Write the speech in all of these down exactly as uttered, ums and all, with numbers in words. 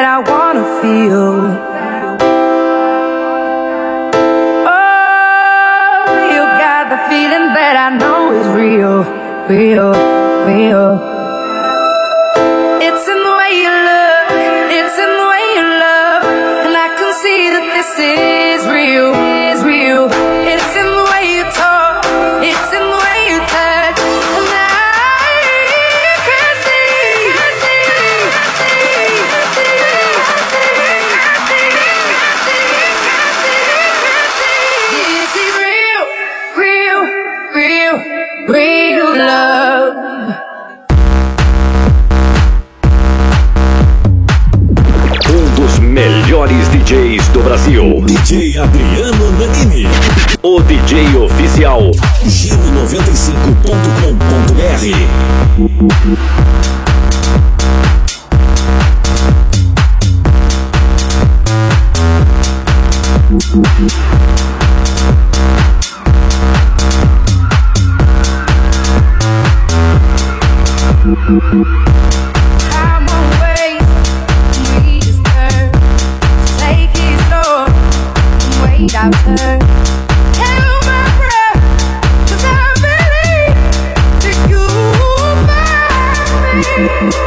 that I wanna feel. Oh, you got the feeling that I know is real, real, real. It's in the way you look, it's in the way you love, and I can see that this is real, is real. It's in the way you talk, it's in the way you touch, and I can see, see, see, this is real, real, real, real love. Melhores D Js do Brasil. D J Adriano Nanini. O D J oficial. Giro noventa e cinco ponto com ponto B R. I've heard. Held my breath, 'cause I believe that you find me.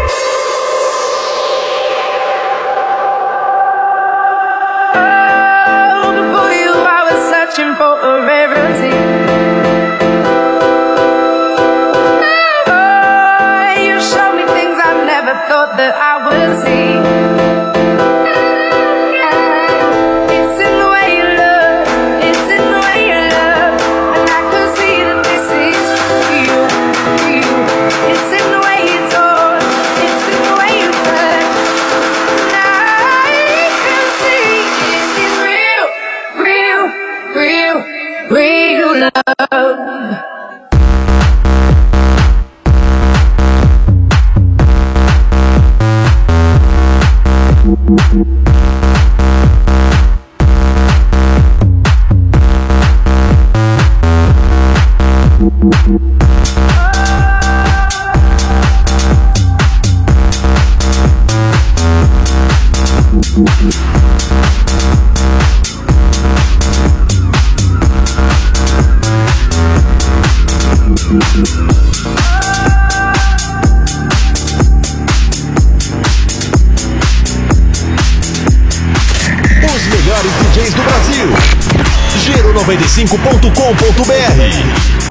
Oh, before you I was searching for a rarity. Oh, you showed me things I never thought that I would see. Real love. Os melhores D Js do Brasil. Giro noventa e cinco ponto com ponto B R.